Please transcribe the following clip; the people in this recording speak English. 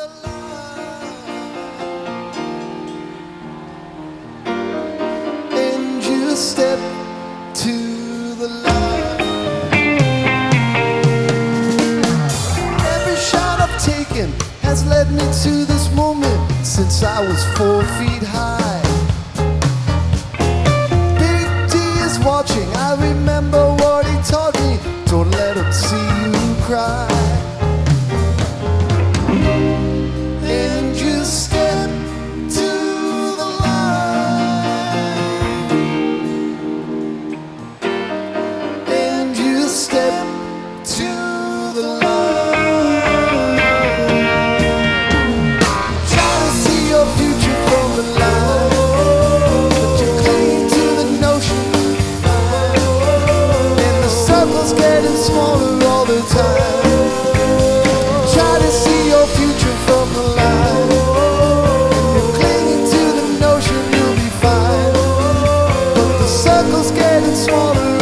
the line, and you step to the line. Every shot I've taken has led me to this moment since I was 4 feet high. Big D is watching, I remember what he taught me. Don't let him see you cry. And you step to the line, and you step to the line. Try to see your future from the line, but you cling to the notion, and the circle's getting smaller all the time. Try to see your future from the line, and you're clinging to the notion you'll be fine, but the circle's getting smaller